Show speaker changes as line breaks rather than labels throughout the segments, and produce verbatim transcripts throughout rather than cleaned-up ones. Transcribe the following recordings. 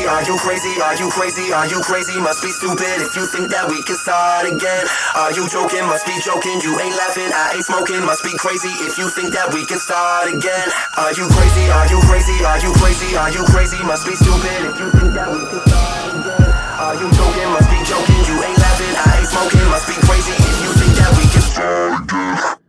Are you crazy? Are you crazy? Are you crazy? Must be stupid if you think that we can start again. Are you joking? Must be joking. You ain't laughing. I ain't smoking. Must be crazy if you think that we can start again. Are you crazy? Are you crazy? Are you crazy? Are you crazy? Must be stupid if you think that we can start again. Are you joking? Must be joking. You ain't laughing. I ain't smoking. Must be crazy if you think that we can start again.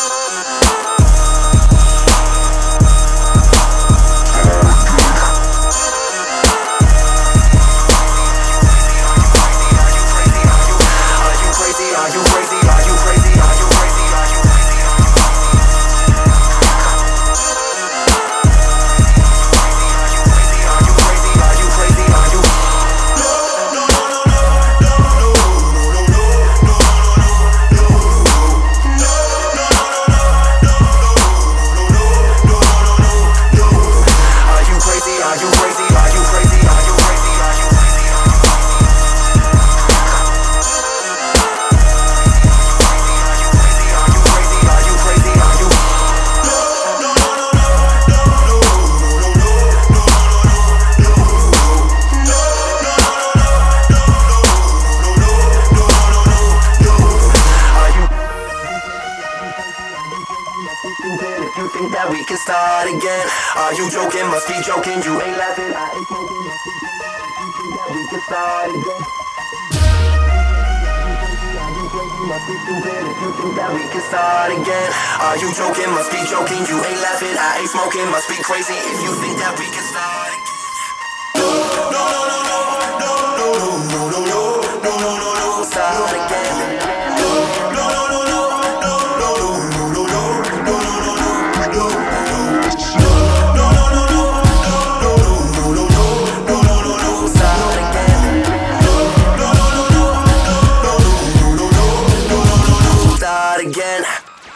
If you think that we can start again, are you joking? Must be joking. You ain't laughing. I ain't smoking. Must be crazy if you think that we can start again. Must be stupid if you think that we can start again. Are you joking? Must be joking. You ain't laughing. I ain't smoking. Must be crazy if you think that we can start again. No, no, no, no, no, no, no, no, no, no, no, no, no, no, start again. No, no, no, no, no, no, no, no, no, no, no. Again.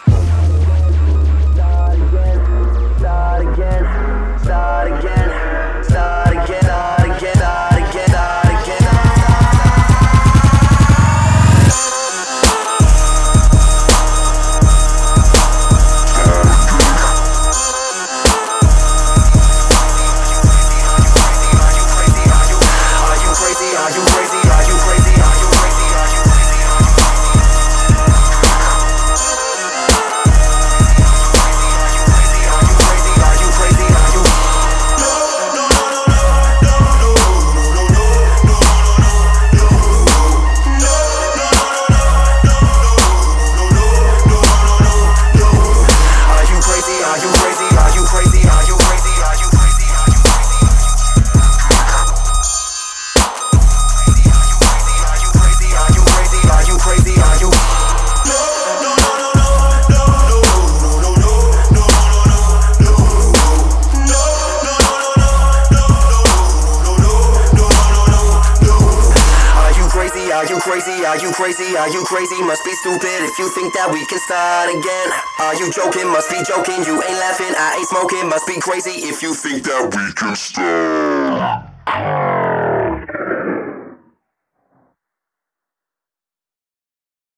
Start again. Start again. Start again. Start again. Start again. Start again. Are you crazy? Are you crazy? Are you crazy? Are you crazy? Are you Are you crazy? Are you crazy? Are you crazy? Must be stupid if you think that we can start again. Are you joking? Must be joking. You ain't laughing. I ain't smoking. Must be crazy if you think that we can start.